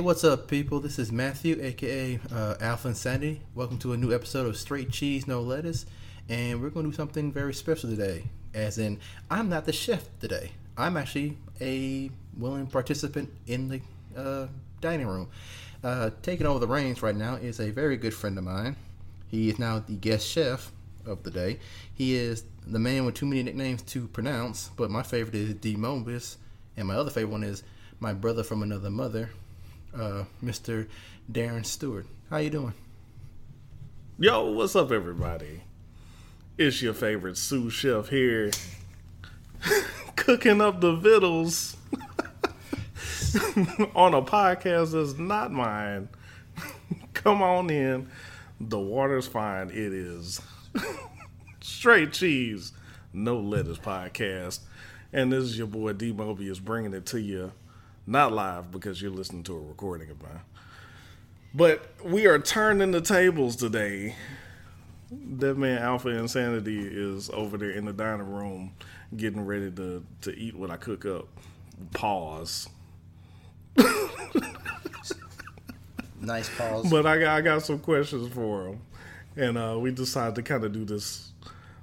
what's up, people? This is Matthew, aka Alpha Insanity. Welcome to a new episode of Straight Cheese, No Lettuce. And we're going to do something very special today. As in, I'm not the chef today. I'm actually a willing participant in the dining room. Taking over the reins right now is a very good friend of mine. He is now the guest chef of the day. He is the man with too many nicknames to pronounce, but my favorite is D. Mobus, and my other favorite one is my brother from another mother, Mr. Darren Stewart. How you doing? Yo, what's up, everybody? It's your favorite sous chef here, cooking up the vittles on a podcast that's not mine. Come on in. The water's fine. It is Straight Cheese, No Lettuce podcast. And this is your boy D. Mobius bringing it to you, not live because you're listening to a recording of mine. But we are turning the tables today. That man Alpha Insanity is over there in the dining room getting ready to eat what I cook up. Pause. Nice pause. But I got some questions for him. And we decided to kind of do this,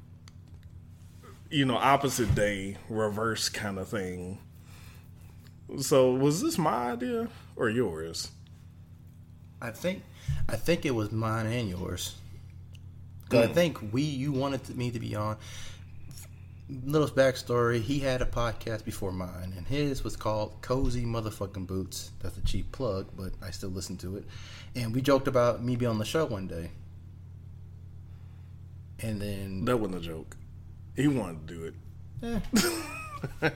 opposite day, reverse kind of thing. So was this my idea or yours? I think it was mine and yours. Because I think you wanted me to be on. Little backstory, he had a podcast before mine, and his was called Cozy Motherfucking Boots. That's a cheap plug, but I still listen to it. And we joked about me being on the show one day. And then... That wasn't a joke. He wanted to do it.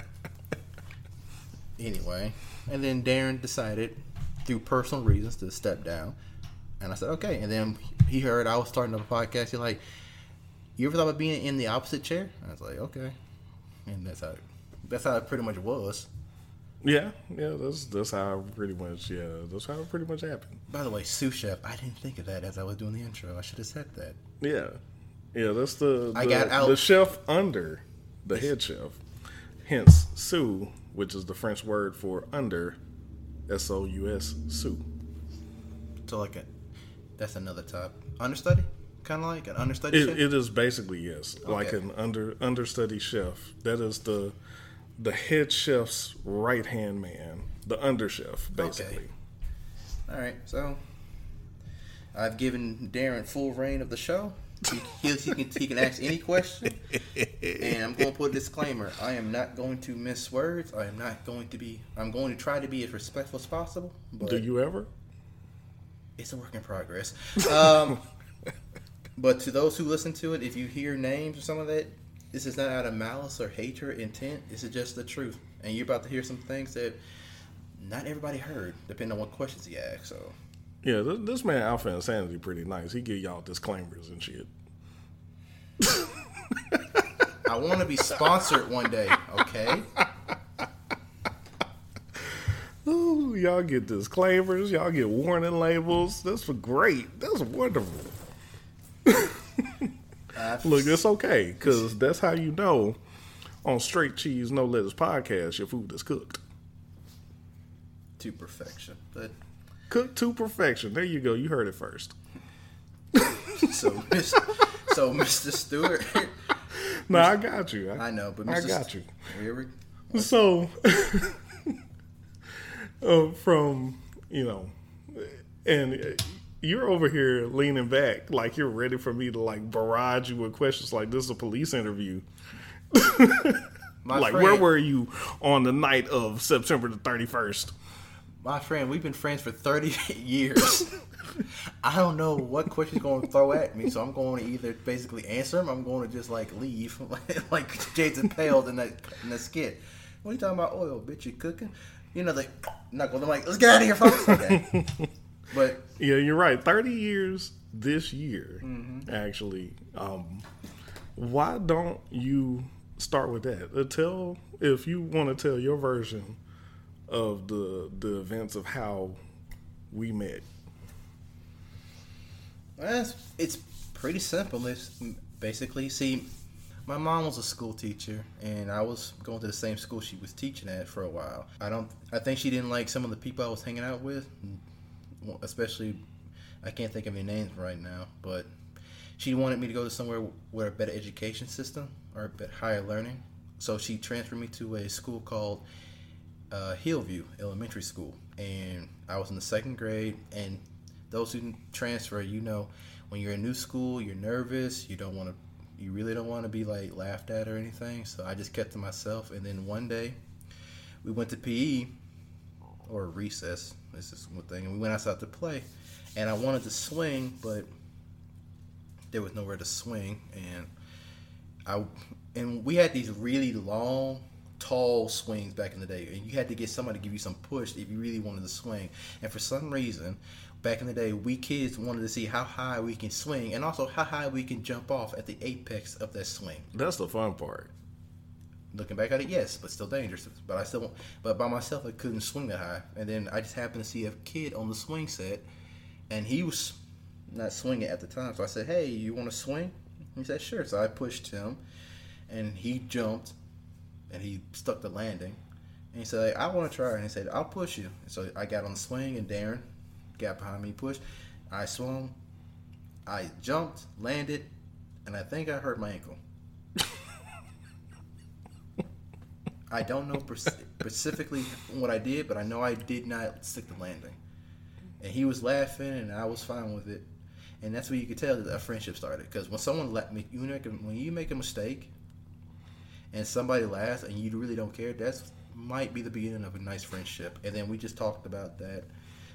Anyway. And then Darren decided, through personal reasons, to step down. And I said, okay. And then he heard I was starting a podcast. He's like, you ever thought about being in the opposite chair? I was like, okay. And that's how it pretty much was. Yeah, that's how it pretty much happened. By the way, sous chef, I didn't think of that as I was doing the intro. I should have said that. Yeah, that's the chef under the head chef. Hence, sous, which is the French word for under, S-O-U-S, sous. So that's another type. Understudy? Kind of like an understudy chef? It is basically, yes. Okay. Like an understudy chef. That is the head chef's right-hand man. The under chef, basically. Okay. All right, so I've given Darren full reign of the show. He can ask any question. And I'm going to put a disclaimer. I am not going to miss words. I'm going to try to be as respectful as possible. But do you ever? It's a work in progress. But to those who listen to it, if you hear names or some of that, this is not out of malice or hatred intent. This is just the truth. And you're about to hear some things that not everybody heard, depending on what questions he asked. So, yeah, this man Alpha Insanity pretty nice. He give y'all disclaimers and shit. I want to be sponsored one day, okay? Ooh, y'all get disclaimers. Y'all get warning labels. That's great. That's wonderful. Look, it's okay, because that's how you know on Straight Cheese, No Lettuce podcast, your food is cooked. To perfection. But cooked to perfection. There you go. You heard it first. So Mr. Stewart. No, I got you. I know, but I got you. Here so, from, and you're over here leaning back like you're ready for me to barrage you with questions like this is a police interview. Where were you on the night of September the 31st? My friend, we've been friends for 30 years. I don't know what question's going to throw at me, so I'm going to either basically answer them, or I'm going to just leave, like Jason Pales in the skit. What are you talking about? Oil, bitch, you cooking? Knuckles. I'm like, let's get out of here, folks. Okay. But yeah, you're right. 30 years this year, actually. Why don't you start with that? If you want to tell your version of the events of how we met. It's pretty simple. It's basically, My mom was a school teacher, and I was going to the same school she was teaching at for a while. I think she didn't like some of the people I was hanging out with, especially, I can't think of any names right now, but she wanted me to go to somewhere with a better education system or a bit higher learning. So she transferred me to a school called Hillview Elementary School, and I was in the second grade. And those who transfer, when you're in a new school, you're nervous. You really don't want to be like laughed at or anything. So I just kept to myself. And then one day, we went to PE or recess. This is one thing, and we went outside to play. And I wanted to swing, but there was nowhere to swing. And we had these really long, tall swings back in the day, and you had to get somebody to give you some push if you really wanted to swing. And for some reason, back in the day, we kids wanted to see how high we can swing and also how high we can jump off at the apex of that swing. That's the fun part. Looking back at it, yes, but still dangerous. But by myself, I couldn't swing that high. And then I just happened to see a kid on the swing set, and he was not swinging at the time. So I said, "Hey, you want to swing?" He said, "Sure." So I pushed him, and he jumped, and he stuck the landing. And he said, "I want to try." And he said, "I'll push you." And so I got on the swing, and Darren got behind me, pushed. I swung, I jumped, landed, and I think I hurt my ankle. I don't know specifically what I did, but I know I did not stick the landing. And he was laughing, and I was fine with it. And that's where you could tell that a friendship started. Because when someone when you make a mistake, and somebody laughs, and you really don't care, that might be the beginning of a nice friendship. And then we just talked about that.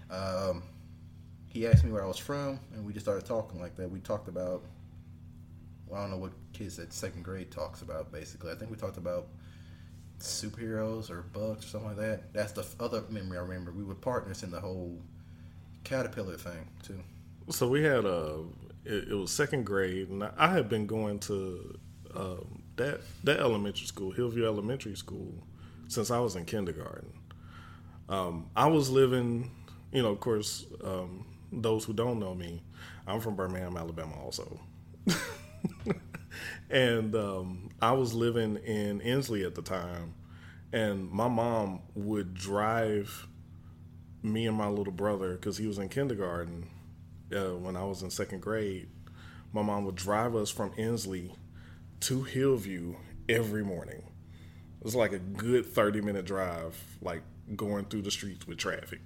He asked me where I was from, and we just started talking like that. We talked about, I don't know what kids at second grade talks about, basically. I think we talked about superheroes or bugs or something like that. That's the other memory I remember. We were partners in the whole caterpillar thing, too. So we had it was second grade, and I had been going to that elementary school, Hillview Elementary School, since I was in kindergarten. I was living, of course, those who don't know me, I'm from Birmingham, Alabama also. And I was living in Inslee at the time, and my mom would drive me and my little brother, because he was in kindergarten when I was in second grade. My mom would drive us from Inslee to Hillview every morning. It was like a good 30-minute drive, like going through the streets with traffic.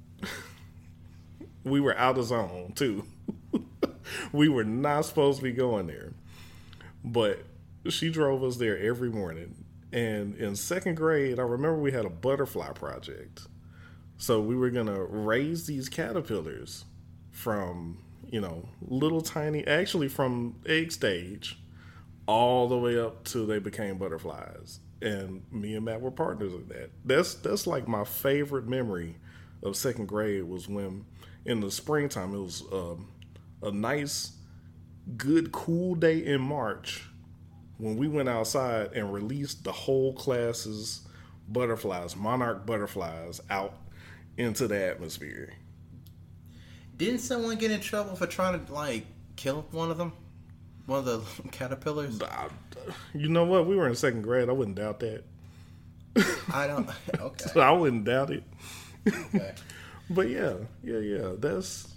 We were out of zone, too. We were not supposed to be going there. But she drove us there every morning. And in second grade, I remember we had a butterfly project. So we were going to raise these caterpillars from, little tiny, actually from egg stage, all the way up till they became butterflies. And me and Matt were partners in that. That's like my favorite memory of second grade, was when in the springtime, it was a nice, good, cool day in March when we went outside and released the whole class's butterflies, monarch butterflies, out into the atmosphere. Didn't someone get in trouble for trying to, kill one of them? One of the caterpillars? You know what? We were in second grade. I wouldn't doubt that. I don't... Okay. So I wouldn't doubt it. Okay. But yeah. That's...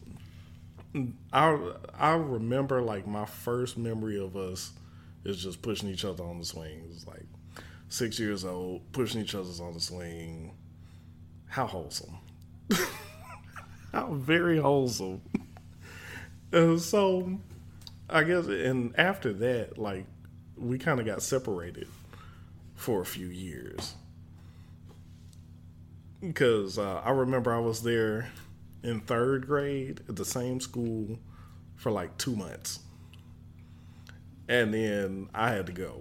I remember, my first memory of us is just pushing each other on the swing. It was 6 years old, pushing each other on the swing. How wholesome. How very wholesome. So, I guess, and after that, we kind of got separated for a few years. Because I remember I was there in third grade at the same school for 2 months. And then I had to go.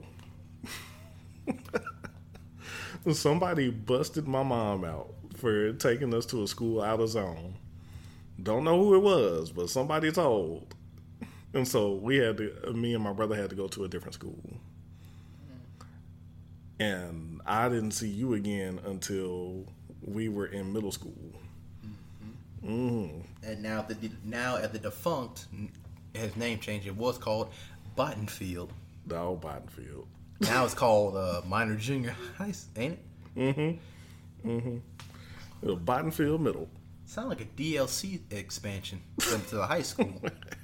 Somebody busted my mom out for taking us to a school out of zone. Don't know who it was, but somebody told. And so me and my brother had to go to a different school. And I didn't see you again until we were in middle school. Mm-hmm. And now at the defunct, his name changed. It was called Bottenfield. The old Biden Field. Now it's called Minor Junior High, ain't it? The Biden Field Middle. Sound like a DLC expansion to the high school.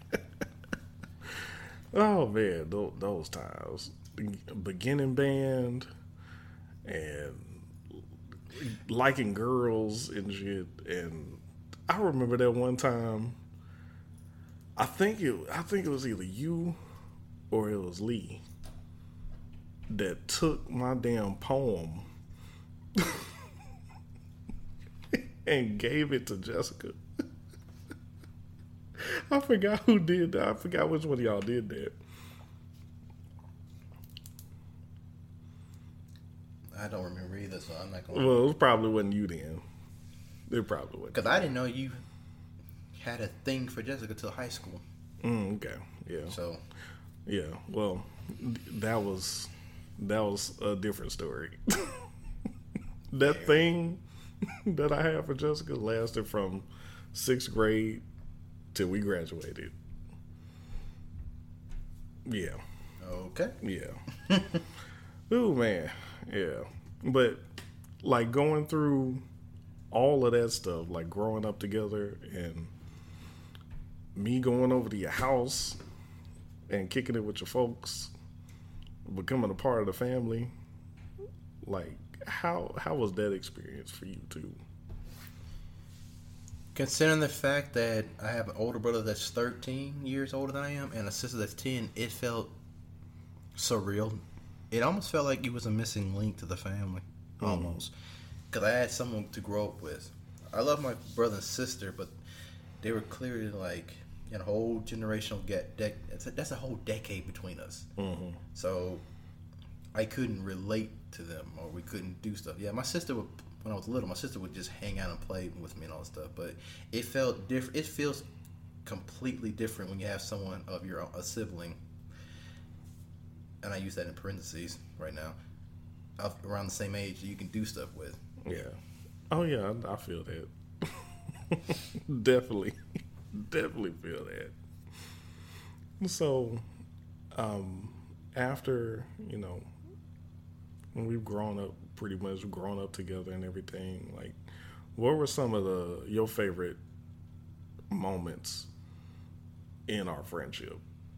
Oh man, those times. Beginning band and liking girls and shit. And I remember that one time. I think it was either you or it was Lee that took my damn poem and gave it to Jessica. I forgot who did that. I forgot which one of y'all did that. I don't remember either, so I'm not going. Well, it probably wasn't you then. It probably wasn't. Because I didn't know you had a thing for Jessica till high school. Okay, yeah. So, yeah. Well, that was a different story. That thing that I had for Jessica lasted from 6th grade till we graduated. Yeah. okay. Yeah. Ooh, man. Yeah. But, like, going through all of that stuff, like growing up together and me going over to your house and kicking it with your folks, becoming a part of the family, like, how was that experience for you, too? Considering the fact that I have an older brother that's 13 years older than I am and a sister that's 10, it felt surreal. It almost felt like it was a missing link to the family, almost. Because I had someone to grow up with. I love my brother and sister, but they were clearly like in a whole generational gap. That's a whole decade between us. So I couldn't relate to them, or we couldn't do stuff. Yeah, my sister would. When I was little, my sister would just hang out and play with me and all that stuff. But it felt different. It feels completely different when you have someone of your own, a sibling, and I use that in parentheses right now, of around the same age that you can do stuff with. Yeah. Oh, yeah, I feel that. Definitely feel that. So, after, when we've grown up, pretty much grown up together and everything, like, what were some of your favorite moments in our friendship?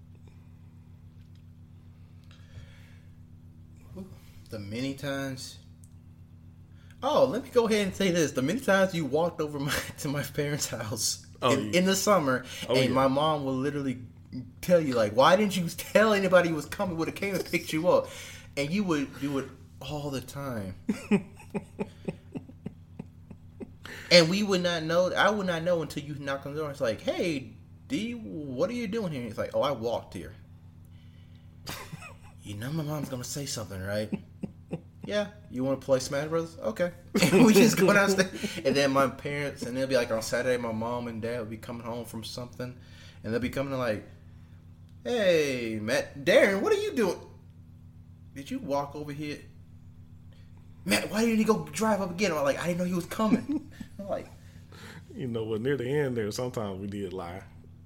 The many times. Oh, let me go ahead and say this: the many times you walked over to my parents' house in the summer, and my mom will literally tell you, like, "Why didn't you tell anybody you was coming? Would have came and picked you up," and you would do it all the time. And we would not know. I would not know until you knock on the door. It's like, "Hey, D, what are you doing here?" And it's like, "Oh, I walked here." My mom's gonna say something, right? Yeah, you want to play Smash Brothers? Okay. And we just go downstairs. And then my parents, and they'll be like on Saturday, my mom and dad will be coming home from something, and they'll be coming like, "Hey, Matt, Darren, what are you doing? Did you walk over here? Matt, why didn't he go drive up again?" I'm like, "I didn't know he was coming." I'm like, near the end there, sometimes we did lie.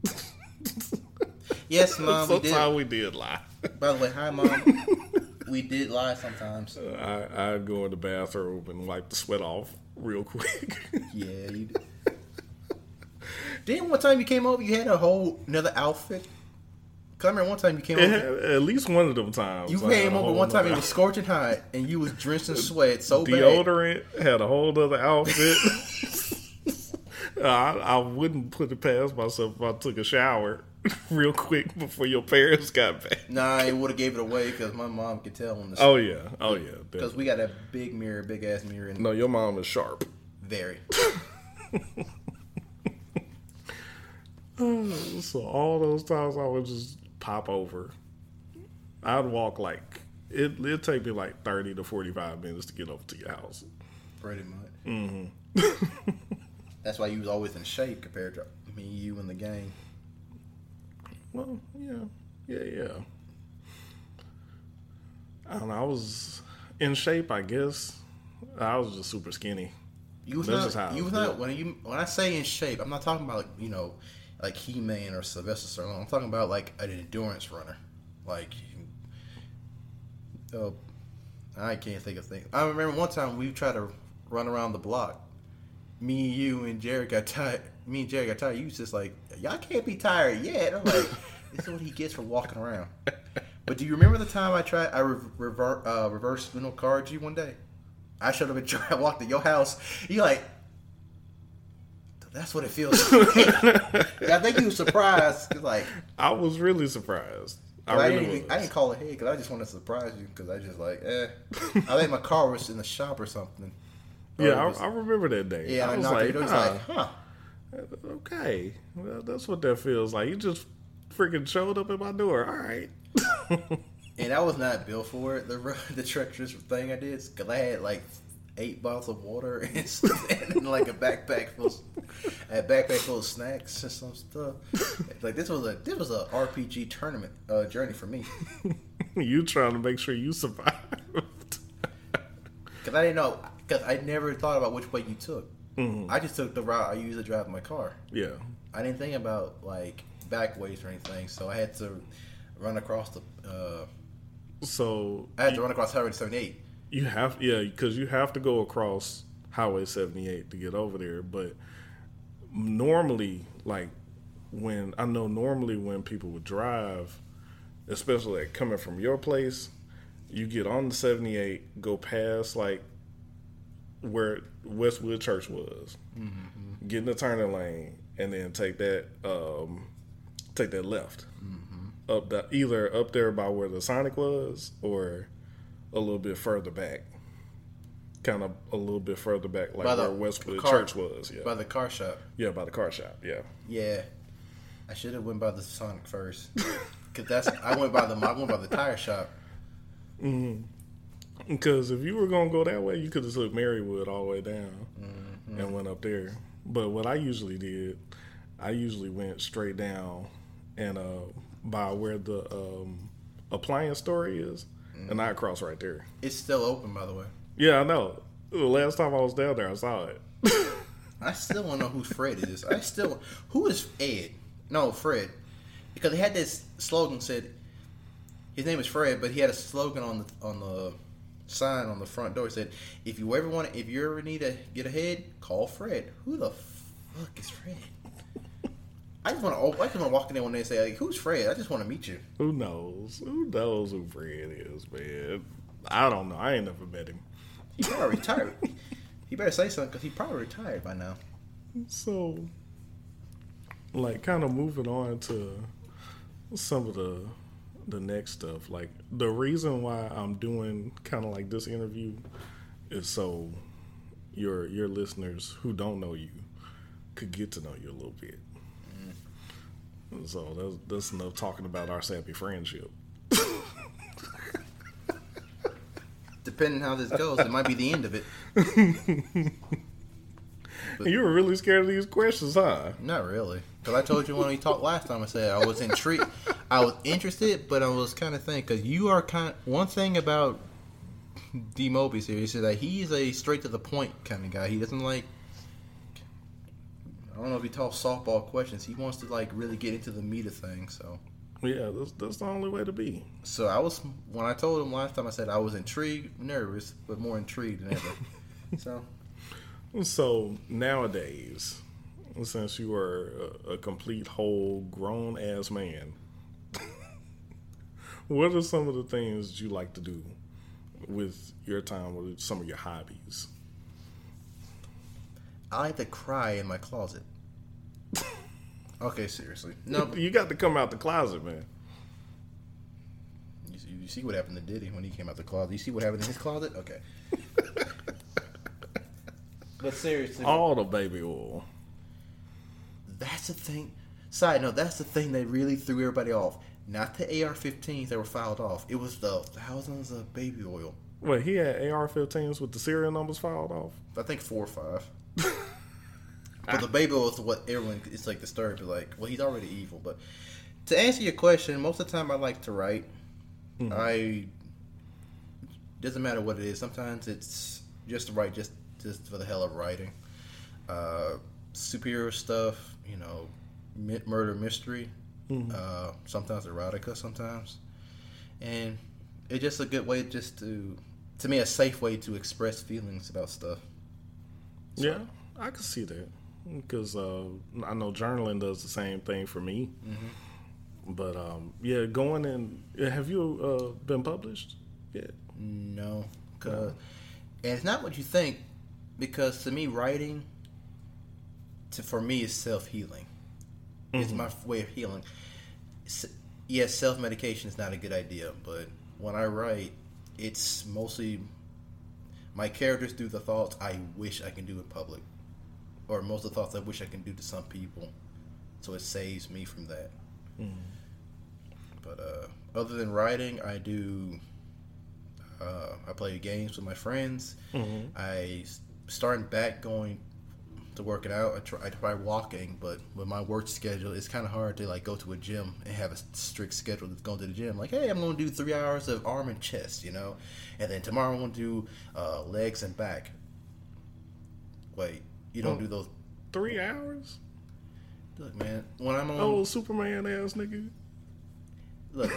Yes, Mom, sometimes we did lie. By the way, hi, Mom. We did lie sometimes. I'd go in the bathroom and wipe the sweat off real quick. Yeah, you did. Then one time you came over, you had a whole another outfit. Cause I remember one time you came over. At least one of them times. You came over one time, it was scorching hot, and you was drenched in sweat so bad. Deodorant, had a whole other outfit. I wouldn't put it past myself if I took a shower real quick before your parents got back. Nah, it would have gave it away because my mom could tell when the Oh yeah. Because we got a big ass mirror. No, your mom is sharp. Very. So all those times I would just pop over. I'd walk like it'd take me like 30 to 45 minutes to get over to your house. Pretty much. That's why you was always in shape compared to me, you, and the gang. Well, yeah. I don't know. I was in shape, I guess. I was just super skinny. When I say in shape, I'm not talking about like He-Man or Sylvester Stallone. I'm talking about like an endurance runner. Like Oh, I can't think of things. I remember one time we tried to run around the block. Me, you, and Jared got tired. Me and Jared got tired. You was just like, y'all can't be tired yet. I'm like, this is what he gets for walking around. But do you remember the time I reverse Uno card you one day? I showed up and tried. I walked to your house. You like, that's what it feels like. I think you were surprised. Cause like, I was really surprised. I didn't call ahead because I just wanted to surprise you because I just like, I think my car was in the shop or something. Yeah, I remember that day. Yeah, I was like, okay, well, that's what that feels like. You just freaking showed up at my door. All right. And I was not built for it. The treacherous thing I did because I had like 8 bottles of water and like a backpack full of snacks and some stuff. Like this was a RPG tournament journey for me. You trying to make sure you survived? Because I didn't know. Because I never thought about which way you took. Mm-hmm. I just took the route I usually drive my car. Yeah. I didn't think about like back ways or anything, so I had to run across the. I had to run across Highway 78. You have, because you have to go across Highway 78 to get over there. But normally, when people would drive, especially like coming from your place, you get on the 78, go past like where Westwood Church was, mm-hmm. get in the turning lane, and then take that left mm-hmm. Either up there by where the Sonic was, or a little bit further back, kind of a little bit further back, like where Westwood Church was. Yeah, by the car shop. Yeah, by the car shop. Yeah. Yeah, I should have went by the Sonic first, because I went by the tire shop. Mm-hmm. Because if you were going to go that way, you could have took Marywood all the way down mm-hmm. and went up there. But what I usually did, I usually went straight down and by where the appliance store is, mm-hmm. and I crossed right there. It's still open, by the way. Yeah, I know. The last time I was down there, I saw it. I still want to know who Fred is. Who is Ed? No, Fred. Because they had this slogan said, his name is Fred, but he had a slogan on the sign on the front door. It said, if you ever need to get ahead, call Fred. Who the fuck is Fred? I just want to walk in there one day and say, like, who's Fred? I just want to meet you. Who knows who Fred is, man? I don't know. I ain't never met him. He's probably retired. He better say something because he's probably retired by now. So, like, kind of moving on to some of the next stuff. Like, the reason why I'm doing kind of like this interview is so your listeners who don't know you could get to know you a little bit. So that's enough talking about our sappy friendship. Depending how this goes, it might be the end of it. You were really scared of these questions, huh? Not really. Because I told you when we talked last time, I said I was intrigued. I was interested, but I was kind of thinking, because you are one thing about D. Mobius here is that he's a straight to the point kind of guy. He doesn't like, I don't know if he talks softball questions. He wants to like really get into the meat of things. So yeah, that's the only way to be. So when I told him last time, I said I was intrigued, nervous, but more intrigued than ever. So nowadays, since you are a complete whole grown ass man, what are some of the things you like to do with your time, with some of your hobbies? I like to cry in my closet. Okay, seriously. No, you got to come out the closet, man. You see what happened to Diddy when he came out the closet. You see what happened in his closet? Okay. But seriously, all the baby oil. That's the thing. Side note, that's the thing that really threw everybody off. Not the AR-15s that were filed off. It was the thousands of baby oil. Wait, he had AR-15s with the serial numbers filed off? I think 4 or 5. But the baby oil is what everyone is like disturbed. Like, well, he's already evil. But to answer your question, most of the time I like to write. Mm-hmm. Doesn't matter what it is. Sometimes it's just to write, just for the hell of writing. Superhero stuff, murder mystery. Mm-hmm. Sometimes erotica, sometimes. And It's just a good way just to me, a safe way to express feelings about stuff. So, Yeah, I can see that because I know journaling does the same thing for me. But yeah, going in. Have you been published yet? no, and it's not what you think, because to me, writing, for me, is self-healing. It's my way of healing. Yes, self-medication is not a good idea, but when I write, it's mostly my characters do the thoughts I wish I can do in public, or most of the thoughts I wish I can do to some people, so it saves me from that. But other than writing, I do. I play games with my friends. I starting back going to working out. I try walking, but with my work schedule, it's kind of hard to like go to a gym and have a strict schedule that's going to the gym. Like, hey, I'm going to do 3 hours of arm and chest, and then tomorrow I'm going to do legs and back. Wait, you don't do those 3 hours? Look, man, when I'm on Oh, Superman ass nigga. Look.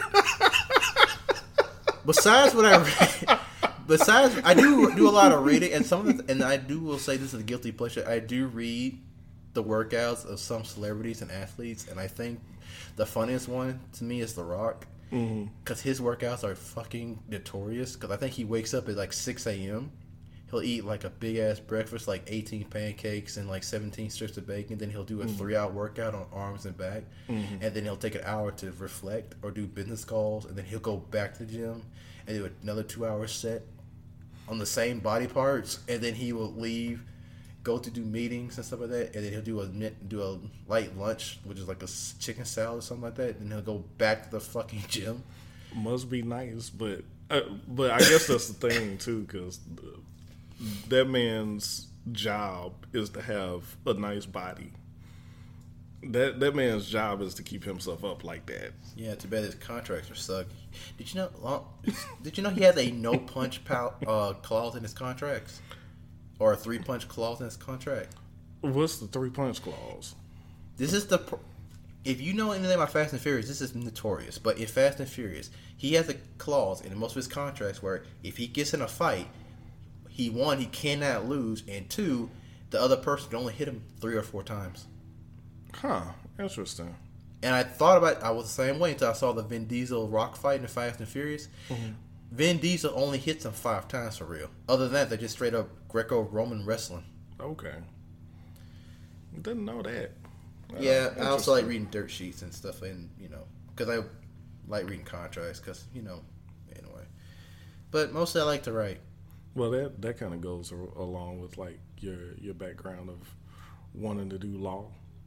Besides what I read, I do a lot of reading, and and I will say this is a guilty pleasure. I do read the workouts of some celebrities and athletes, and I think the funniest one to me is The Rock, because his workouts are fucking notorious. Because I think he wakes up at like 6 a.m. He'll eat like a big ass breakfast, like 18 pancakes and like 17 strips of bacon. Then he'll do a 3-hour workout on arms and back, and then he'll take an hour to reflect or do business calls, and then he'll go back to the gym and do another 2-hour set on the same body parts, and then he will leave, go to do meetings and stuff like that, and then he'll do a light lunch, which is like a chicken salad or something like that. And he'll go back to the fucking gym. Must be nice, but I guess that's the thing too, because that man's job is to have a nice body. That man's job is to keep himself up like that. Yeah, too bad his contracts are suck. Did you know? Did you know he has a no punch clause in his contracts, or a 3-punch clause in his contract? What's the 3-punch clause? This is if you know anything about Fast and Furious, this is notorious. But in Fast and Furious, he has a clause in most of his contracts where if he gets in a fight, he cannot lose, and 2, the other person can only hit him 3 or 4 times. Huh, interesting. And I thought about it, I was the same way until I saw the Vin Diesel Rock fight in Fast and Furious. Vin Diesel only hits him 5 times for real. Other than that, they're just straight up Greco-Roman wrestling. Okay. Didn't know that. Yeah, I also like reading dirt sheets and stuff, and because I like reading contracts, because anyway. But mostly I like to write. Well, that kind of goes along with like your background of wanting to do law.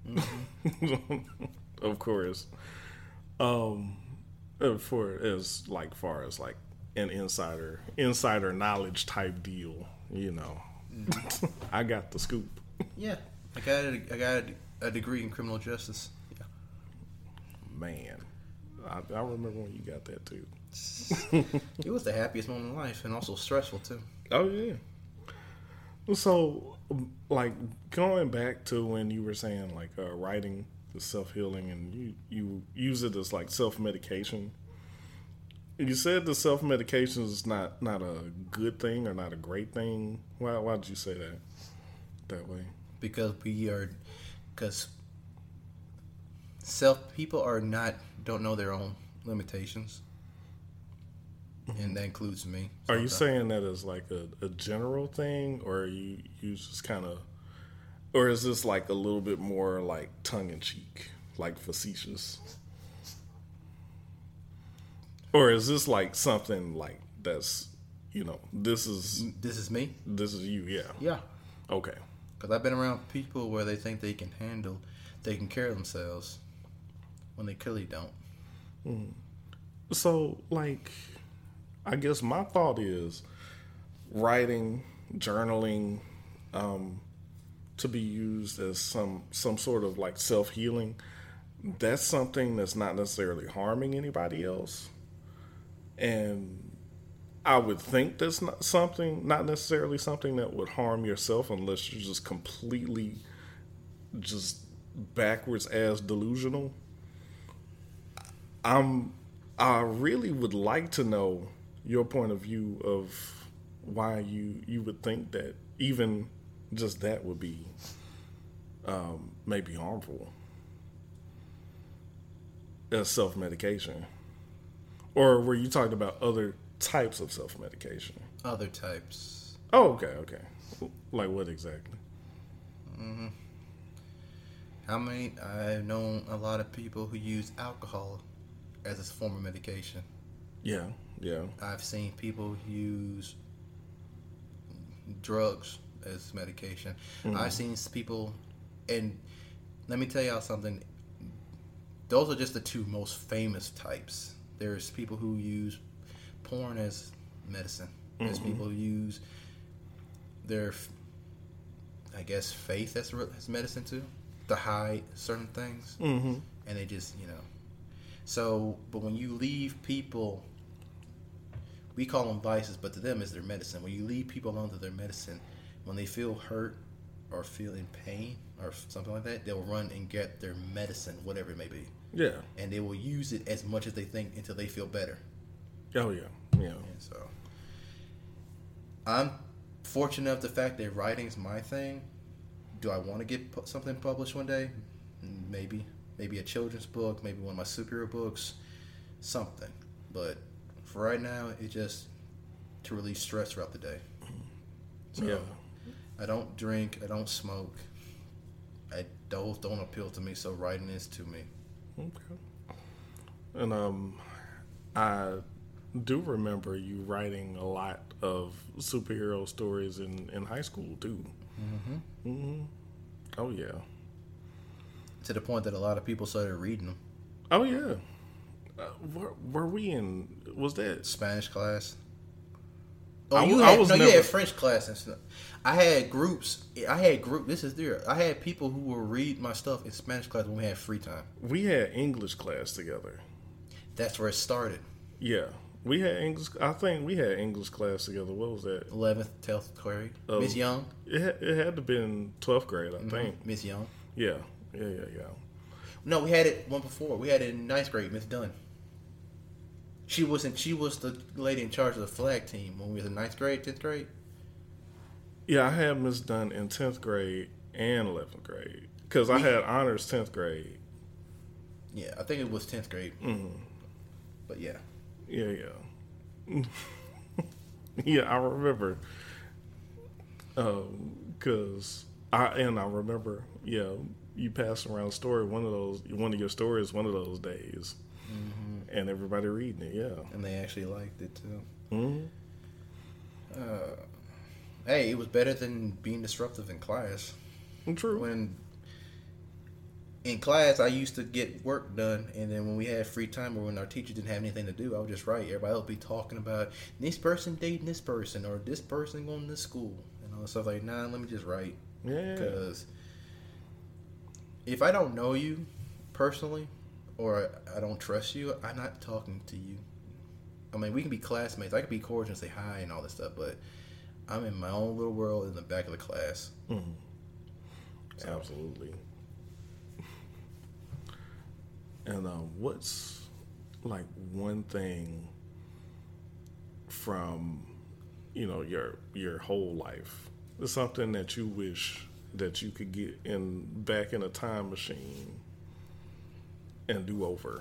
Of course. For as far as like an insider knowledge type deal, I got the scoop. Yeah, I got a degree in criminal justice. Yeah. Man, I remember when you got that too. It was the happiest moment in life, and also stressful too. Oh yeah. So, like going back to when you were saying like writing is self-healing, and you use it as like self-medication. You said the self-medication is not a good thing or not a great thing. Why did you say that way? Because people don't know their own limitations. And that includes me. Are you saying that as like a general thing, or are you just kind of, or is this like a little bit more like tongue in cheek, like facetious, or is this like something like that's this is me, this is you, yeah, okay? Because I've been around people where they think they can care of themselves when they clearly don't. So like, I guess my thought is writing, journaling, to be used as some sort of like self-healing. That's something that's not necessarily harming anybody else. And I would think that's not necessarily something that would harm yourself unless you're just completely just backwards ass delusional. I'm I really would like to know your point of view of why you would think that even just that would be maybe harmful as self-medication. Or were you talking about other types of self-medication? Other types. Oh, okay. Like what exactly? I've known a lot of people who use alcohol as a form of medication. Yeah. I've seen people use drugs as medication. I've seen people, and let me tell y'all something. Those are just the two most famous types. There's people who use porn as medicine. There's people who use their, I guess, faith as medicine too, to hide certain things. And they just, So, but when you leave people, we call them vices, but to them it's their medicine. When you leave people alone to their medicine, when they feel hurt or feel in pain or something like that, they'll run and get their medicine, whatever it may be. Yeah. And they will use it as much as they think until they feel better. Oh, yeah. And so, I'm fortunate enough the fact that writing's my thing. Do I want to get something published one day? Maybe. Maybe a children's book, maybe one of my superhero books, something. But for right now, it's just to release stress throughout the day. So, I don't drink, I don't smoke. Those don't appeal to me, so writing is to me. Okay. And I do remember you writing a lot of superhero stories in high school too. Oh yeah. To the point that a lot of people started reading them. Oh yeah. Were we in? Was that Spanish class? I You never- had French class and stuff. I had groups. This is there. I had people who would read my stuff in Spanish class when we had free time. We had English class together. That's where it started. Yeah, we had English. I think we had English class together. What was that? 11th, 12th grade. Miss Young. It had to have been 12th grade, I think. Miss Young. Yeah. No, we had it one before. We had it in 9th grade. Miss Dunn. She was the lady in charge of the flag team when we was in 9th grade, 10th grade. Yeah, I had Miss Dunn in 10th grade and 11th grade because I had honors 10th grade. Yeah, I think it was 10th grade. But yeah. Yeah. Yeah, I remember. Because I remember, you passed around a story, one of your stories, one of those days. And everybody reading it, yeah. And they actually liked it too. Hey, it was better than being disruptive in class. True. When in class, I used to get work done, and then when we had free time or when our teacher didn't have anything to do, I would just write. Everybody would be talking about this person dating this person or this person going to school and all that stuff. Like, nah, let me just write. Yeah. Because if I don't know you personally or I don't trust you, I'm not talking to you. I mean, we can be classmates. I can be cordial and say hi and all this stuff, but I'm in my own little world in the back of the class. So. Absolutely. And what's like one thing from your whole life? It's something that you wish that you could get back in a time machine and do over.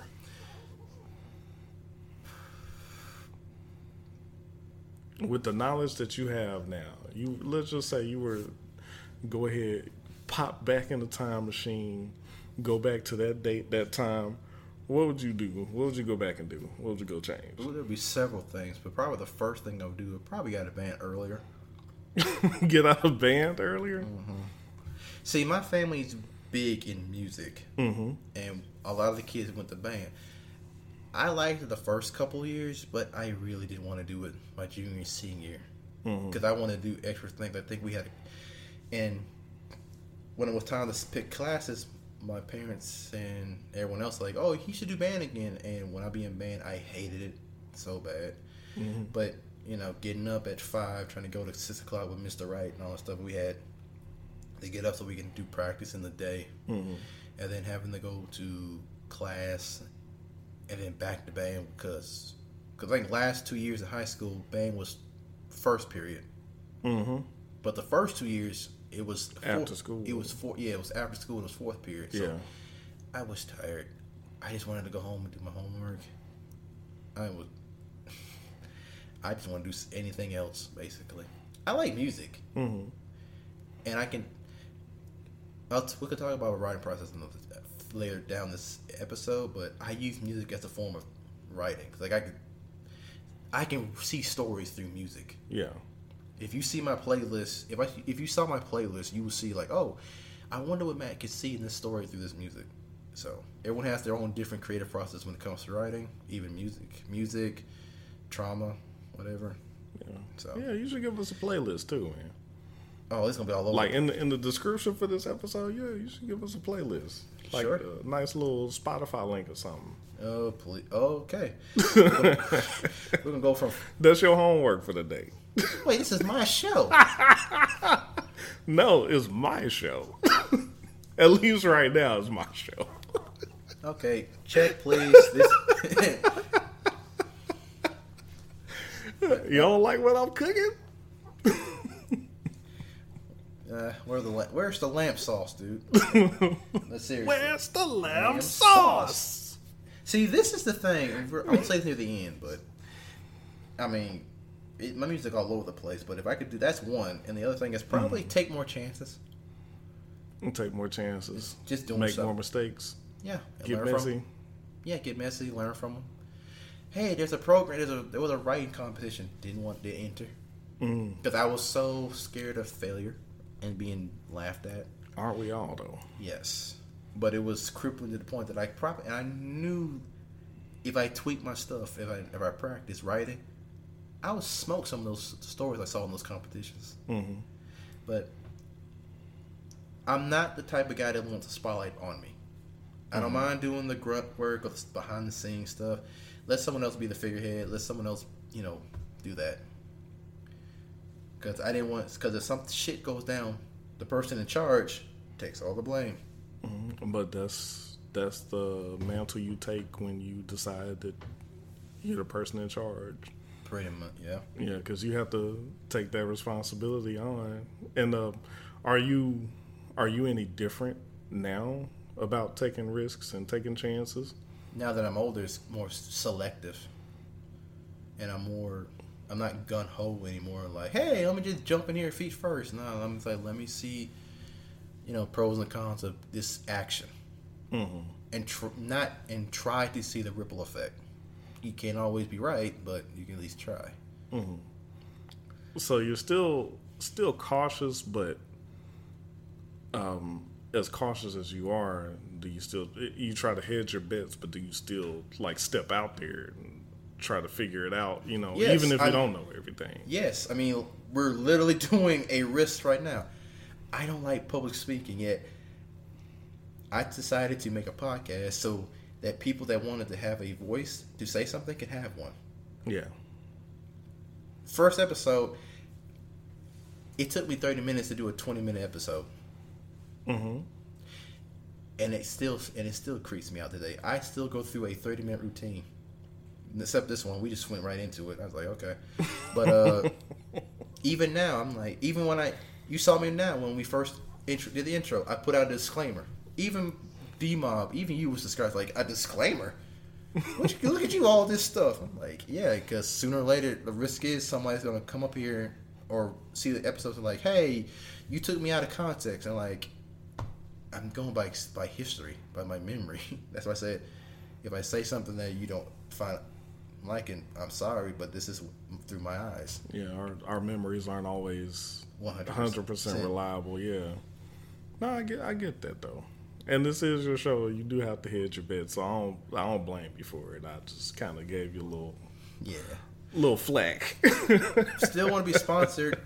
With the knowledge that you have now, let's just say you were go ahead, pop back in the time machine, go back to that date, that time. What would you do? What would you go back and do? What would you go change? Well, there'd be several things, but probably the first thing I would do would probably get out of band earlier. Get out of band earlier? See, my family's big in music, and a lot of the kids went to band. I liked it the first couple of years, but I really didn't want to do it my junior and senior year because I wanted to do extra things. I think we had, and when it was time to pick classes, my parents and everyone else like, oh, you should do band again. And when I be in band, I hated it so bad. But getting up at 5, trying to go to 6 o'clock with Mr. Wright and all that stuff, we had to get up so we can do practice in the day, and then having to go to class and then back to band because I think last 2 years of high school band was first period. Mm-hmm. But the first 2 years it was After school. It was it was after school. It was fourth period. So Yeah. I was tired. I just wanted to go home and do my homework. I just want to do anything else, basically. I like music. Mm-hmm. And I can... we could talk about a writing process later down this episode, but I use music as a form of writing. Like, I can see stories through music. Yeah. If you see my playlist, if you saw my playlist, you would see, like, oh, I wonder what Matt could see in this story through this music. So, everyone has their own different creative process when it comes to writing, even music, trauma, whatever. Yeah. So Yeah, you should give us a playlist too, man. Oh, it's gonna be all over. Like in the description for this episode, yeah, you should give us a playlist. Like Sure. a nice little Spotify link or something. Oh, please. Oh, okay. We're gonna go from. That's your homework for the day. Wait, this is my show. No, it's my show. At least right now, it's my show. Okay, check please. You don't like what I'm cooking? Where's the lamp sauce, dude? Let's see. Where's the lamb sauce? sauce? See, this is the thing. I would say near the end, but I mean, my music all over the place. But if I could do, that's one. And the other thing is probably take more chances. And take more chances. Just doing make something. more mistakes. Yeah, and Get learn messy. From, yeah, get messy. Learn from them. Hey, there's a program. There was a writing competition. Didn't want to enter because I was so scared of failure and being laughed at. Aren't we all though? Yes, but it was crippling to the point that I knew if I tweaked my stuff, if I practiced writing, I would smoke some of those stories I saw in those competitions. Mm-hmm. But I'm not the type of guy that wants a spotlight on me. I don't mind doing the grunt work or the behind the scenes stuff. Let someone else be the figurehead. Let someone else, do that. Because if some shit goes down, the person in charge takes all the blame. Mm-hmm. But that's the mantle you take when you decide that you're the person in charge. Pretty much, yeah. Yeah, because you have to take that responsibility on. And are you any different now about taking risks and taking chances? Now that I'm older, it's more selective, and I'm not gun ho anymore. Like, hey, let me just jump in here feet first. No, I'm like, let me see, pros and cons of this action, and try to see the ripple effect. You can't always be right, but you can at least try. Mm-hmm. So you're still cautious, but as cautious as you are, do you try to hedge your bets, but do you still like step out there and try to figure it out, Yes, even if you don't know everything? Yes, I mean, we're literally doing a risk right now. I don't like public speaking yet. I decided to make a podcast so that people that wanted to have a voice to say something could have one. Yeah. First episode, it took me 30 minutes to do a 20-minute episode. Mm-hmm. And it still creeps me out today. I still go through a 30-minute routine. Except this one, we just went right into it. I was like, okay. But even now, I'm like, you saw me now when we first did the intro, I put out a disclaimer. Even D-Mob, even you was described like a disclaimer. Look at you, all this stuff. I'm like, yeah, because sooner or later, the risk is somebody's going to come up here or see the episodes and like, hey, you took me out of context. And like, I'm going by history, by my memory. That's why I said, if I say something that you don't find liking, I'm sorry, but this is through my eyes. Yeah, our memories aren't always 100% reliable. Yeah. No, I get that though. And this is your show. You do have to hedge your bets, so I don't blame you for it. I just kind of gave you a little flack. Still want to be sponsored.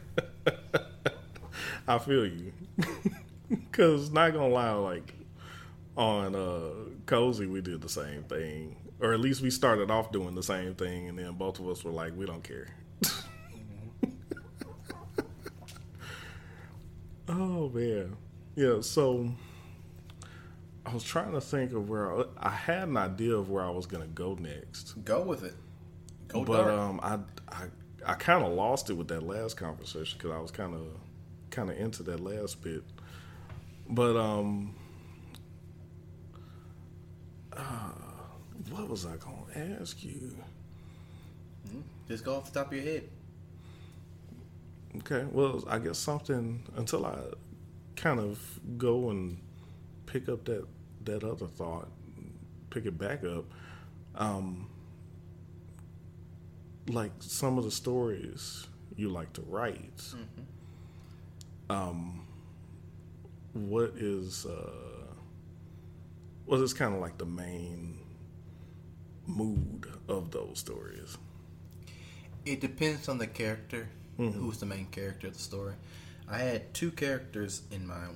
I feel you. Because not gonna lie, like on Cozy, we did the same thing, or at least we started off doing the same thing, and then both of us were like, we don't care. Oh man, yeah. So I was trying to think of where I had an idea of where I was going to go next. Go with it. Go But dark. I kind of lost it with that last conversation because I was kind of into that last bit. But what was I gonna ask you? Just go off the top of your head. Okay, well, I guess something until I kind of go and pick up that other thought, pick it back up. Like some of the stories you like to write. What is kind of like the main mood of those stories? It depends on the character. Who's the main character of the story? I had two characters in mind.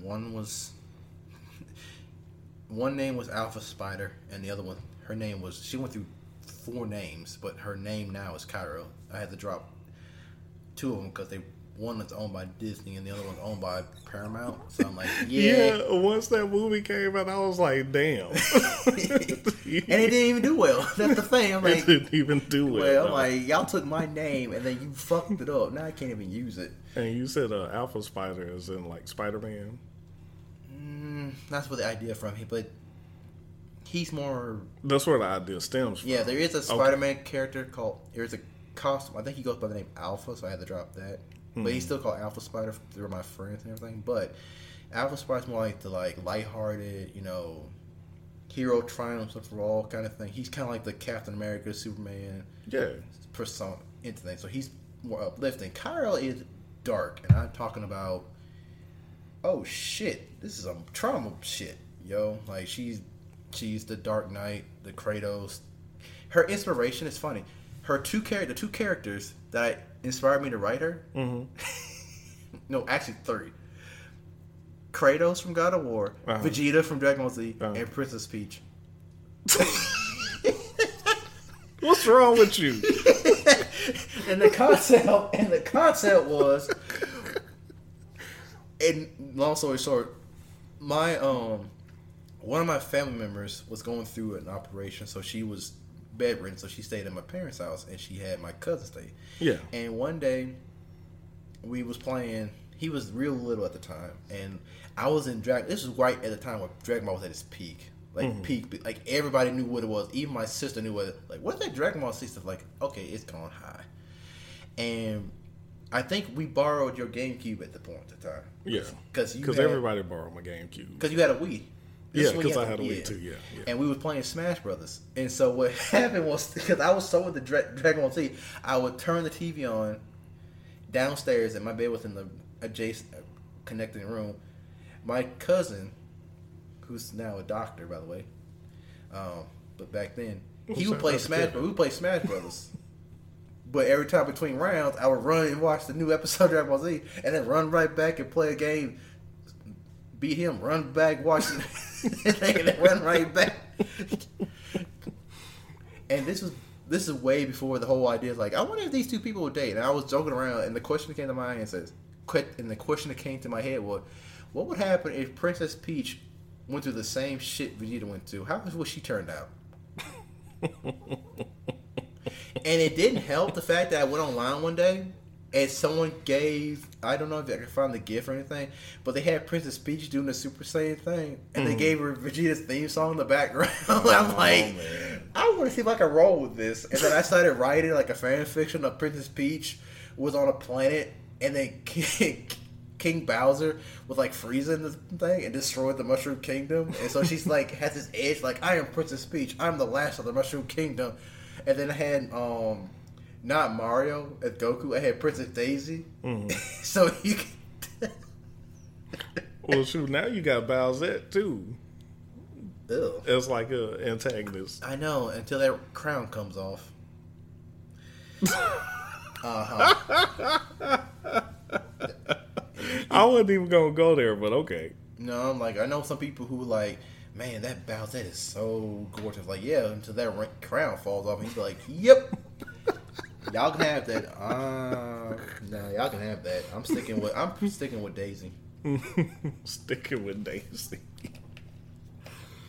One name was Alpha Spider, and the other one, her name was. She went through 4 names, but her name now is Cairo. I had to drop 2 of them because one is owned by Disney and the other one's owned by Paramount. So I'm like, yeah. Once that movie came out, I was like, damn. And it didn't even do well. That's the thing. I'm like, it didn't even do well. Well, no. I'm like, y'all took my name and then you fucked it up. Now I can't even use it. And you said Alpha Spider is in like Spider-Man. That's where the idea from him, but he's more. That's where the idea stems from. Yeah, there is a Spider-Man character called. There's a costume. I think he goes by the name Alpha, so I had to drop that. But he's still called Alpha Spider through my friends and everything. But Alpha Spider's more like the lighthearted, hero triumphs for all kind of thing. He's kind of like the Captain America, Superman, persona into things. So he's more uplifting. Cairo is dark, and I'm talking about. Oh shit! This is a trauma shit, yo. Like she's the Dark Knight, the Kratos. Her inspiration is funny. The two characters that inspired me to write her. No, actually 3. Kratos from God of War, Vegeta from Dragon Ball Z, and Princess Peach. What's wrong with you? and the concept was, and long story short, my one of my family members was going through an operation, so she was bedridden, so she stayed at my parents' house, and she had my cousin stay. Yeah. And one day, we was playing. He was real little at the time, and I was in Dragon. This was right at the time when Dragon Ball was at its peak, peak. Like everybody knew what it was. Even my sister knew what. What's that Dragon Ball Z stuff? Like, okay, it's gone high. And I think we borrowed your GameCube at the point at the time. Yeah. Because everybody borrowed my GameCube. Because you had a Wii. Yeah, because I had a Wii too. Yeah. And we were playing Smash Brothers. And so what happened was, because I was so into Dragon Ball Z, I would turn the TV on downstairs, and my bed was in the adjacent connecting room. My cousin, who's now a doctor, by the way, but back then he would play Smash. We would play Smash Brothers. But every time between rounds, I would run and watch the new episode of Dragon Ball Z, and then run right back and play a game. Beat him, run back, watch it, and then run right back. And this is way before the whole idea is like, I wonder if these two people would date. And I was joking around, and the question that came to my mind the question that came to my head was, what would happen if Princess Peach went through the same shit Vegeta went through? How would she turn out? And it didn't help the fact that I went online one day and someone gave, I don't know if I can find the gift or anything, but they had Princess Peach doing the Super Saiyan thing, and they gave her Vegeta's theme song in the background. I'm like, man. I want to see if I can roll with this. And then I started writing like a fan fiction of Princess Peach was on a planet, and then King Bowser was like freezing the thing and destroyed the Mushroom Kingdom. And so she's like, has this edge, like, I am Princess Peach, I'm the last of the Mushroom Kingdom. And then I had, not Mario as Goku, I had Princess Daisy. So you can... Well, shoot, now you got Bowsette, too. Ew. It's like an antagonist. I know, until that crown comes off. I wasn't even going to go there, but okay. No, I'm like, I know some people who like, man, that Bowsette is so gorgeous. Like, yeah, until that crown falls off, and he's like, yep. Y'all can have that. Nah, y'all can have that. I'm sticking with Daisy. Sticking with Daisy.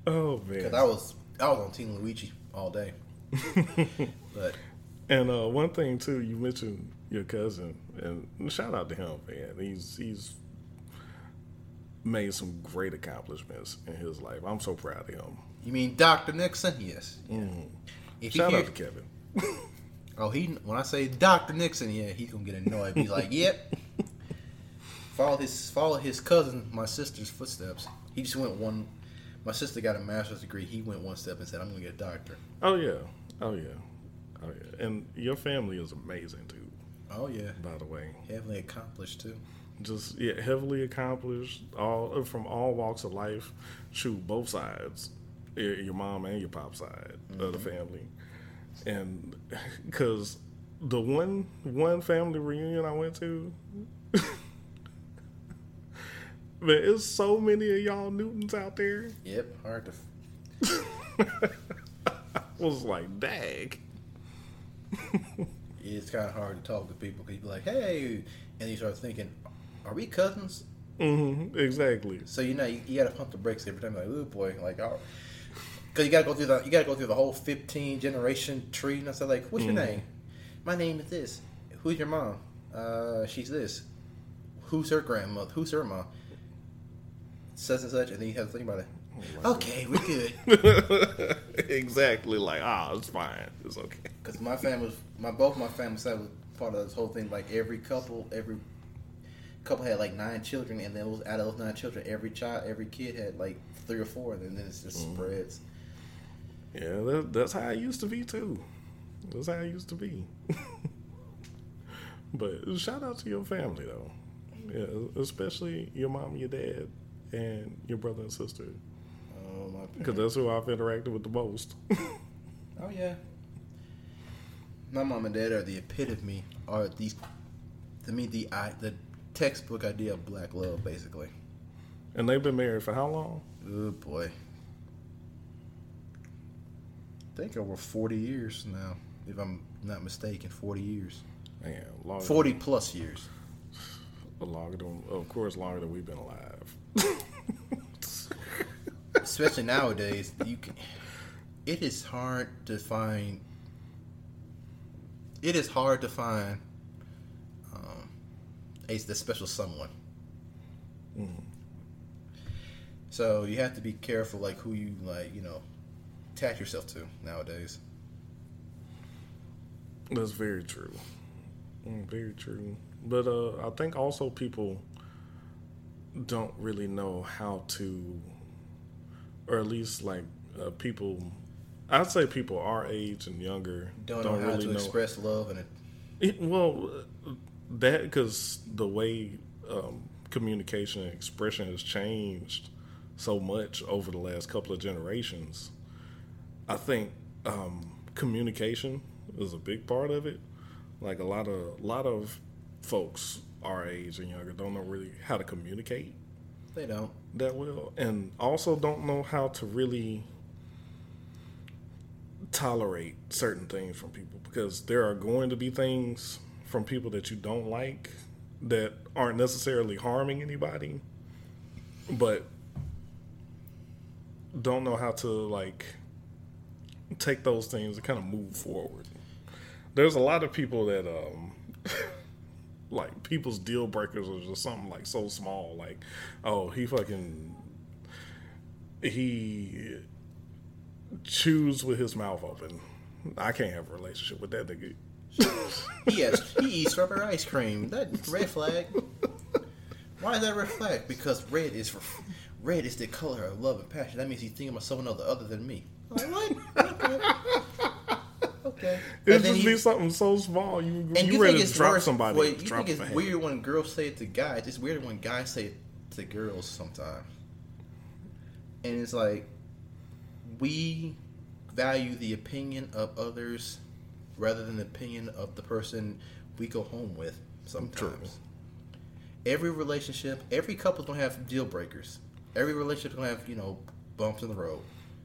Oh Because man. I was on Team Luigi all day. But And one thing too, you mentioned your cousin, and shout out to him, man. He's made some great accomplishments in his life. I'm so proud of him. you mean Dr. Nixon? Yes. If you Shout hear, out to Kevin. when I say Dr. Nixon, yeah, he's gonna get annoyed. Be like, yep. Follow his cousin, my sister's footsteps. He just went one. My sister got a master's degree. He went one step and said, "I'm gonna get a doctor." Oh yeah, oh yeah, oh yeah. And your family is amazing too. Oh yeah, By the way, heavily accomplished too. just heavily accomplished, all from all walks of life. Shoot, both sides, your mom and your pop side of the family, and because the one family reunion I went to. Man, there's so many of y'all Newtons out there. Yep, hard to. I was like, dang. It's kind of hard to talk to people because you be like, "Hey," and you start thinking, "Are we cousins?" Exactly. So you got to pump the brakes every time. Like, oh boy, like, oh, because you got to go through the whole 15 generation tree. And I said, like, "What's your name?" "My name is this." "Who's your mom?" She's this." "Who's her grandmother?" "Who's her mom?" Such and such, and then you have to think about it. Okay, we're good. Exactly. Like, it's fine. It's okay. Because both my family side was part of this whole thing. Like every couple had like 9 children, and then out of those 9 children, every kid had like 3 or 4, and then it just spreads. Yeah, that's how it used to be too. That's how it used to be. But shout out to your family though. Yeah, especially your mom and your dad and your brother and sister. Oh my! Because that's who I've interacted with the most. Oh yeah. My mom and dad are the epitome, or the textbook idea of black love, basically. And they've been married for how long? Oh boy. I think over 40 years now, if I'm not mistaken. 40 years. Man, longer 40 plus years. longer than we've been alive. Especially nowadays, it is hard to find. It is hard to find the special someone. So you have to be careful, like who you attach yourself to nowadays. That's very true. Very true. But I think also people don't really know how to, or at least like people, I'd say people our age and younger Don't know how to express love and that because the way communication and expression has changed so much over the last couple of generations. I think communication is a big part of it. Like a lot of folks our age and younger don't know really how to communicate. They don't. That well, and also don't know how to really tolerate certain things from people, because there are going to be things from people that you don't like that aren't necessarily harming anybody, but don't know how to like take those things and kind of move forward. There's a lot of people that like people's deal breakers are just something like so small, like, oh, he chews with his mouth open. I can't have a relationship with that nigga. He eats strawberry ice cream. That red flag. Why is that red flag? Because red is the color of love and passion. That means he's thinking about someone other than me. Like, what? Okay. It's just be something so small. You ready to drop somebody. You think it's weird when girls say it to guys. It's weird when guys say it to girls sometimes. And it's like, we value the opinion of others rather than the opinion of the person we go home with sometimes. True. Every relationship, every couple's going to have deal breakers. Every relationship's going to have, bumps in the road.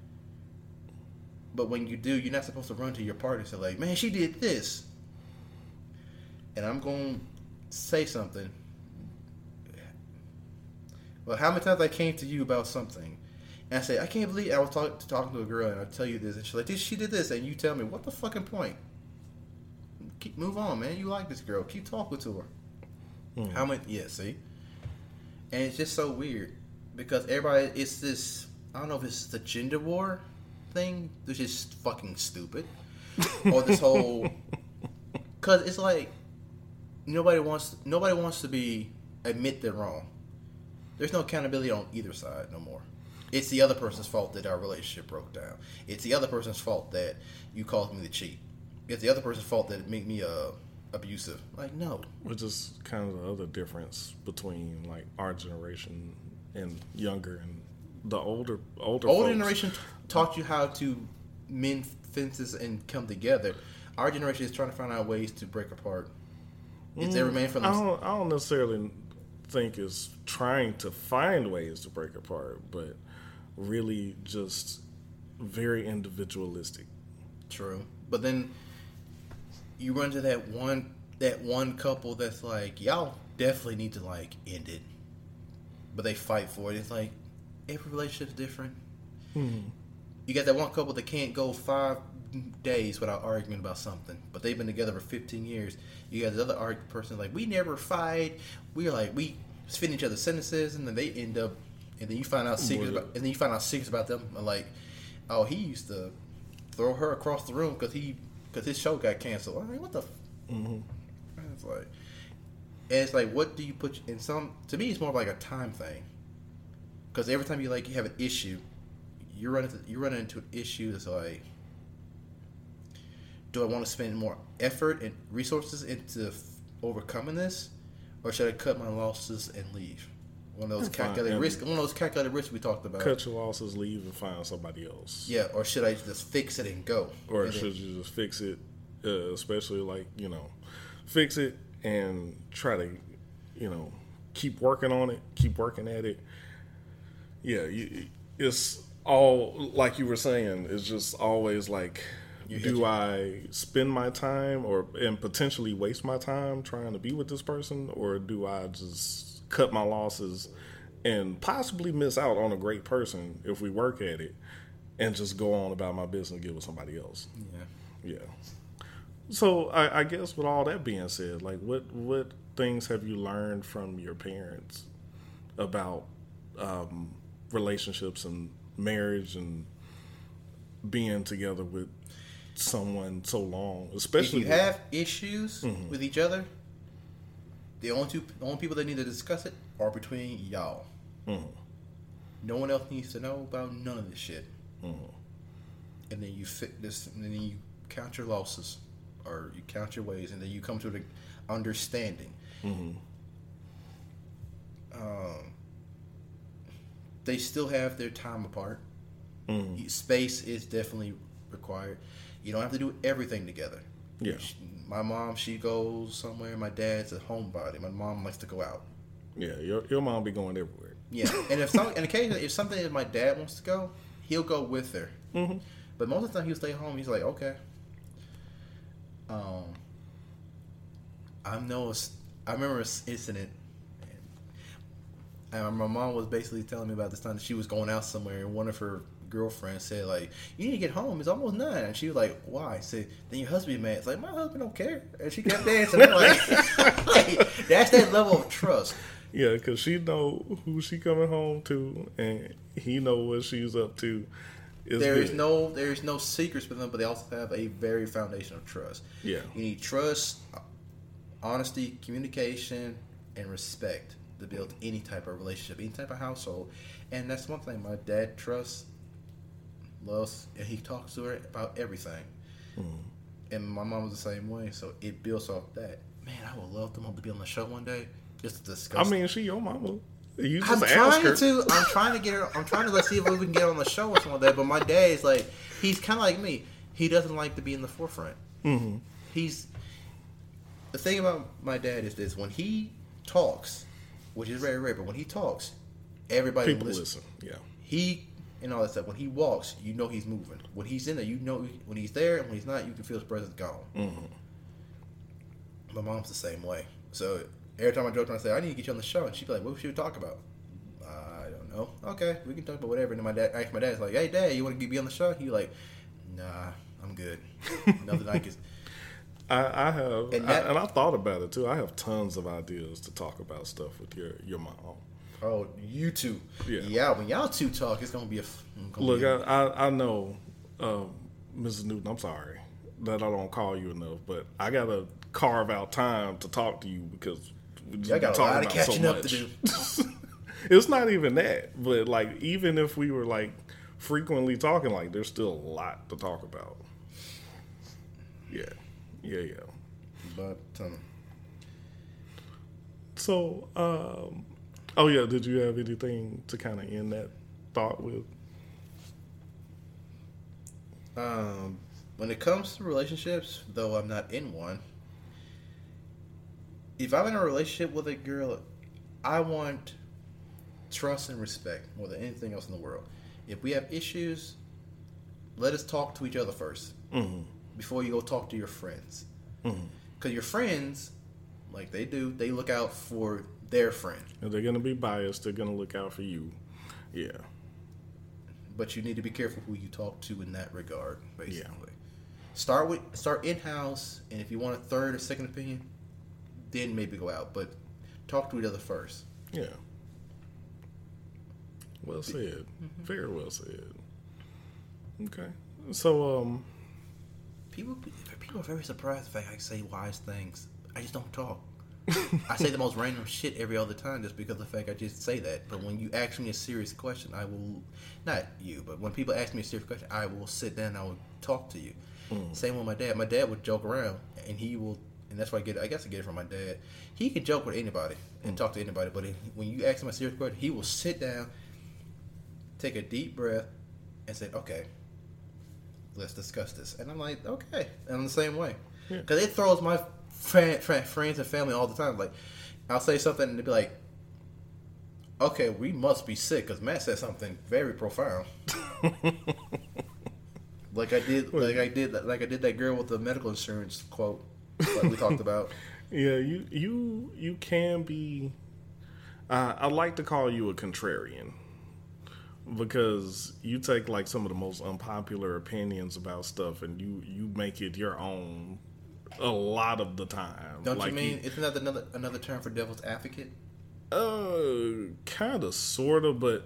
But when you do, you're not supposed to run to your partner and say, like, man, she did this. And I'm going to say something. Well, how many times I came to you about something, And I say, I can't believe I was talking to a girl and I tell you this, and she's like, she did this, and you tell me, what the fucking point? Move on, man. You like this girl. Keep talking to her. How much? Yeah, see? And it's just so weird because everybody, it's this, I don't know if it's the gender war thing, which is fucking stupid. Or this whole, because it's like, nobody wants to admit they're wrong. There's no accountability on either side no more. It's the other person's fault that our relationship broke down. It's the other person's fault that you caused me to cheat. It's the other person's fault that it made me abusive. Like, no. Which is kind of the other difference between like our generation and younger and the older folks. Generation taught you how to mend fences and come together. Our generation is trying to find out ways to break apart. It's every man for themselves. I don't necessarily think it's trying to find ways to break apart, but really just very individualistic. True. But then you run to that one couple that's like, y'all definitely need to like end it. But they fight for it. It's like every relationship's different. You got that one couple that can't go 5 days without arguing about something, but they've been together for 15 years. You got the other person like, we never fight. We fit each other's sentences, and then they end up, and then you find out secrets about them. Like, oh, he used to throw her across the room because his show got canceled. I mean, what the? It's like, what do you put in some? To me, it's more like a time thing. Because every time you have an issue, you run into an issue that's like, do I want to spend more effort and resources into overcoming this, or should I cut my losses and leave? One of those calculated risks we talked about. Cut your losses, leave, and find somebody else. Yeah, or should I just fix it and go? Or should you just fix it, especially fix it and try to, keep working on it, keep working at it. Yeah, it's all, like you were saying, it's just always like, do I spend my time and potentially waste my time trying to be with this person, or do I just cut my losses and possibly miss out on a great person if we work at it and just go on about my business and get with somebody else? Yeah. So I guess with all that being said, like what things have you learned from your parents about relationships and marriage and being together with someone so long, especially if you have issues with each other, the only people that need to discuss it are between y'all. No one else needs to know about none of this shit. And then you fit this, and then you count your losses, or you count your ways, and then you come to the understanding. They still have their time apart. Space is definitely required. You don't have to do everything together. Yeah. My mom, she goes somewhere. My dad's a homebody. My mom likes to go out. Yeah, your mom be going everywhere. Yeah, and occasionally, if something that my dad wants to go, he'll go with her. But most of the time, he'll stay home. He's like, okay. I remember an incident. And my mom was basically telling me about this time that she was going out somewhere, and one of her girlfriends said, like, you need to get home, it's almost 9. And she was like, why? I said, then your husband be mad. It's like, my husband don't care. And she kept dancing. I'm like, that's that level of trust. Yeah, because she know who she coming home to, and he know what she's up to. There's no secrets with them, but they also have a very foundation of trust. Yeah, you need trust, honesty, communication, and respect to build any type of relationship, any type of household. And that's one thing my dad trusts, loves, and he talks to her about everything. And my mom was the same way, so it builds off that. Man, I would love them all to be on the show one day just to discuss. I mean, she your mama. You just I'm ask her. I'm trying to get her. I'm trying to let's see if we can get her on the show or something like that. But my dad is like, he's kind of like me. He doesn't like to be in the forefront. The thing about my dad is this: when he talks, which is very rare, but when he talks, everybody listen. Yeah. And all that stuff. When he walks, you know he's moving. When he's in there, you know when he's there, and when he's not, you can feel his presence gone. My mom's the same way. So every time I joke around and say, I need to get you on the show, and she'd be like, what should we talk about? I don't oh, okay, we can talk about whatever. And then my dad's like, hey, Dad, you want to be on the show? He like, nah, I'm good. Nothing like it. I have, and I thought about it too. I have tons of ideas to talk about stuff with your mom. Oh, you two. Yeah. When y'all two talk, it's gonna be a. Look, I know, Mrs. Newton. I'm sorry that I don't call you enough, but I gotta carve out time to talk to you because we just got a lot of catching up to do. It's not even that, but like even if we were like frequently talking, like there's still a lot to talk about. Yeah. But so, oh yeah, did you have anything to kind of end that thought with? When it comes to relationships, though I'm not in one, if I'm in a relationship with a girl, I want trust and respect more than anything else in the world. If we have issues, let us talk to each other first before you go talk to your friends. Because your friends, like they do, they look out for their friend. And they're going to be biased. They're going to look out for you. Yeah. But you need to be careful who you talk to in that regard, basically. Yeah. Start in-house, and if you want a third or second opinion, then maybe go out. But talk to each other first. Yeah. Well said. Very well said. Okay. So, people are very surprised the fact I say wise things. I just don't talk. I say the most random shit every other time just because of the fact I just say that. But when you ask me a serious question, I will, not you, but when people ask me a serious question, I will sit down and I will talk to you. Same with my dad. My dad would joke around, and he will, and that's why I guess I get it from my dad. He can joke with anybody and talk to anybody, but when you ask him a serious question, he will sit down, take a deep breath, and say, okay, let's discuss this. And I'm like, okay. And I'm the same way. Because it throws my friends and family all the time. Like, I'll say something and they'll be like, okay, we must be sick because Matt said something very profound. like I did that girl with the medical insurance quote like we talked about. Yeah, you can be. I like to call you a contrarian. Because you take like some of the most unpopular opinions about stuff and you make it your own a lot of the time. Don't like you mean isn't that another term for devil's advocate? Kind of, sort of, but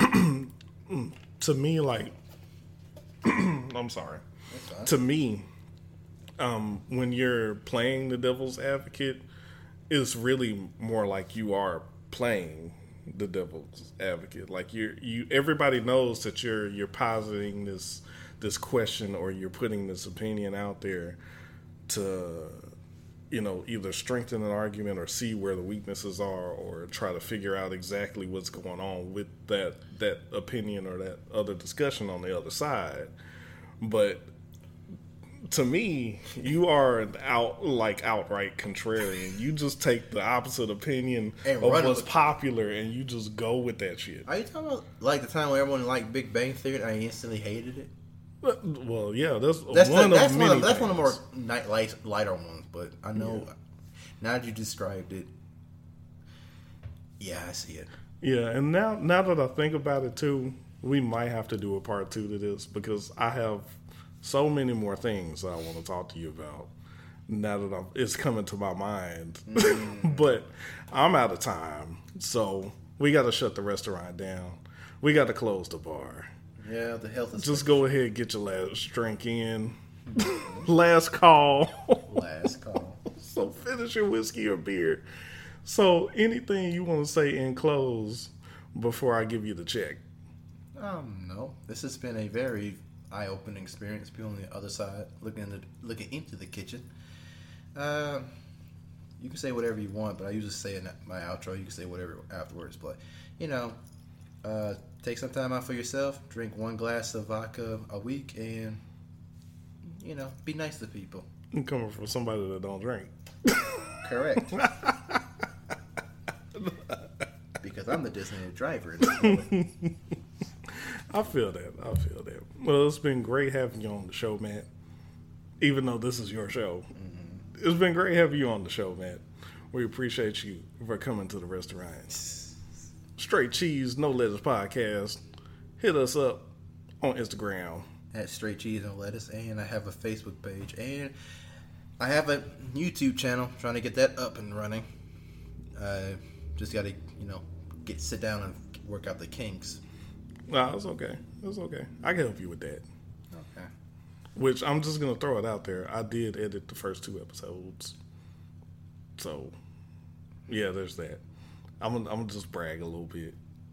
to me, like, I'm sorry. To me, when you're playing the devil's advocate, it's really more like you are playing the devil's advocate. Like everybody knows that you're positing this question or you're putting this opinion out there to, either strengthen an argument or see where the weaknesses are or try to figure out exactly what's going on with that opinion or that other discussion on the other side. But to me, you are outright contrarian. You just take the opposite opinion of what's popular and you just go with that shit. Are you talking about like the time when everyone liked Big Bang Theory and I instantly hated it? Well, yeah, that's one of the more lighter ones. But I know now that you described it, yeah, I see it. Yeah, and now that I think about it too, we might have to do a part 2 to this because I have so many more things I want to talk to you about now that it's coming to my mind. But I'm out of time, so we got to shut the restaurant down. We got to close the bar. Yeah, the health is... Just go ahead and get your last drink in. Last call. Last call. So finish your whiskey or beer. So anything you want to say in close before I give you the check? No. This has been a very eye-opening experience. People on the other side looking into the kitchen. You can say whatever you want, but I usually say in my outro. You can say whatever afterwards, but take some time out for yourself. Drink 1 glass of vodka a week, and be nice to people. I'm coming from somebody that don't drink. Correct. Because I'm the designated driver. I feel that. Well, it's been great having you on the show, Matt. Even though this is your show. Mm-hmm. It's been great having you on the show, Matt. We appreciate you for coming to the restaurant. Straight Cheese No Lettuce Podcast. Hit us up on Instagram at Straight Cheese No Lettuce, and I have a Facebook page, and I have a YouTube channel. Trying to get that up and running. Just got to sit down and work out the kinks. No, it's okay. It's okay. I can help you with that. Okay. Which I'm just gonna throw it out there. I did edit the first 2 episodes, so yeah, there's that. I'm gonna just brag a little bit.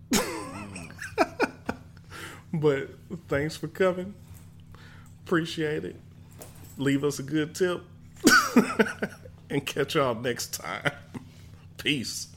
But thanks for coming. Appreciate it. Leave us a good tip. And catch y'all next time. Peace.